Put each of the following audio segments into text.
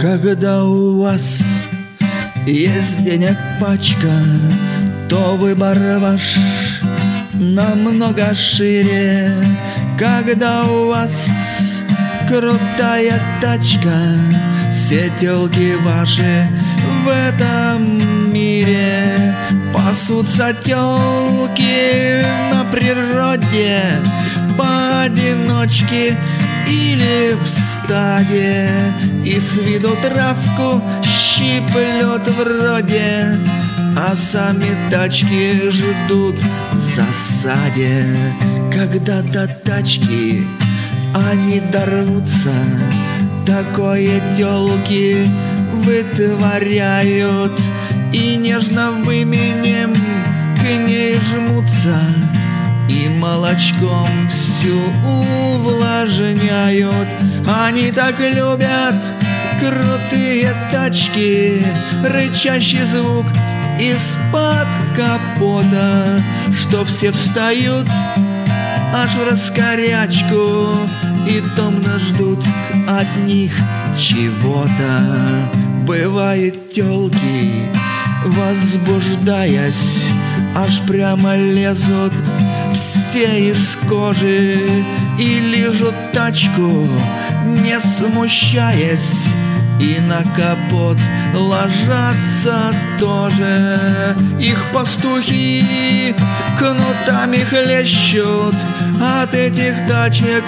Когда у вас есть денег пачка, то выбор ваш намного шире. Когда у вас крутая тачка, все тёлки ваши в этом мире. Пасутся тёлки на природе, поодиночке или в стаде, и с виду травку щиплют вроде, а сами тачки ждут в засаде. Когда до тачки они дорвутся, такое тёлки вытворяют, и нежно выменем к ней жмутся, и молочком всю увлажняют. Они так любят крутые тачки, рычащий звук из-под капота, что все встают аж в раскорячку и томно ждут от них чего-то. Бывает, тёлки, возбуждаясь, аж прямо лезут все из кожи и лижут тачку, не смущаясь, и на капот ложатся тоже. Их пастухи кнутами хлещут от этих тачек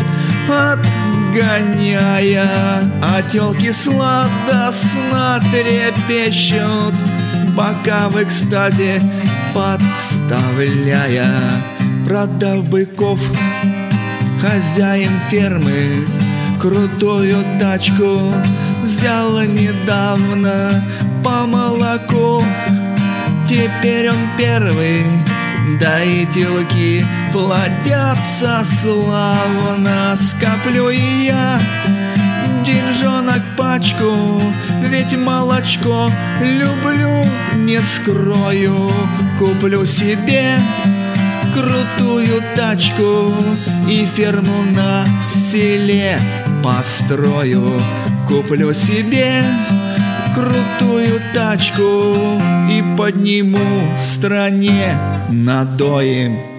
отгоняя, а тёлки сладостно трепещут, бока в экстазе подставляя. Продав быков, хозяин фермы крутую тачку взял недавно по молоку. Теперь он первый, да и тёлки плодятся славно. Скоплю и я деньжонок пачку, ведь молочко люблю, не скрою. Куплю себе крутую тачку и ферму на селе построю. Куплю себе крутую тачку и подниму стране надои.